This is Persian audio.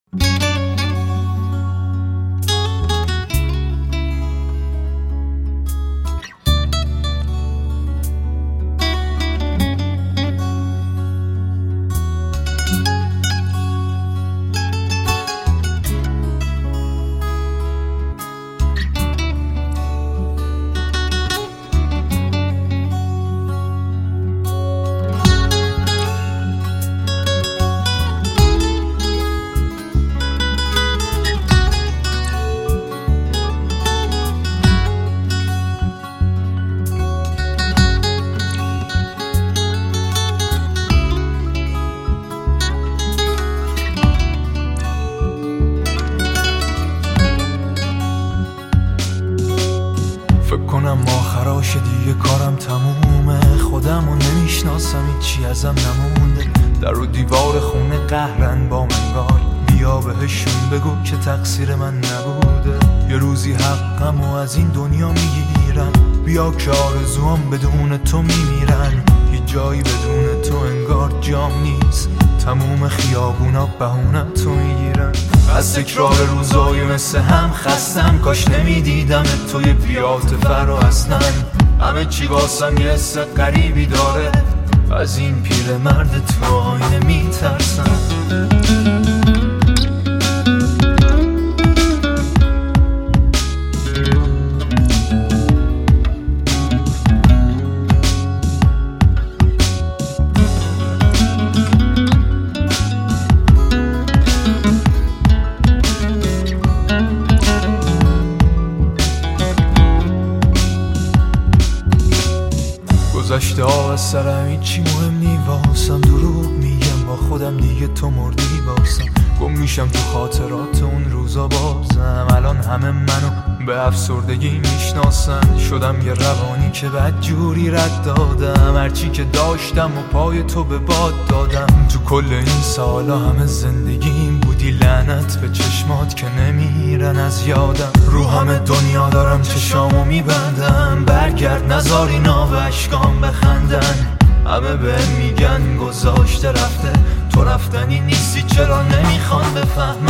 کنم آخراش دیگه کارم تمومه، خودمو نمیشناسم هیچی ازم نمونده. در و دیوار خونه قهرن با منگار، بیا بهشون بگو که تقصیر من نبوده. یه روزی حقمو از این دنیا میگیرن، بیا که آرزوام بدون تو میمیرن. هیچ جایی بدون تو انگار جام نیست، تموم خیابونا بهونه تو میگیرن. از تکرار روزای مثل هم خستم، کاش نمیدیدم توی پیاده فرا اصلا. همه چی واسم یه حس غریبی داره، از این پیرمرد تو آینه میترسم. گذشته ها از سرم هیچی مهم نی واسم، دروغ میگم با خودم دیگه تو مردی واسم. گم میشم تو خاطرات اون روزا بازم، الان همه منو به افسردگی میشناسن. شدم یه روانی که بدجوری رد دادم، هرچی که داشتم و پای تو به باد دادم. تو کل این سالا همه زندگیم بودی لعنت به چشمات که نمیرن از یادم. رو همه دنیا دارم چشامو میبندم، برگرد نذار اینا به اشکام بخندن. همه به میگن گذاشته رفته، تو رفتنی نیستی چرا نمیخوان بفهمن.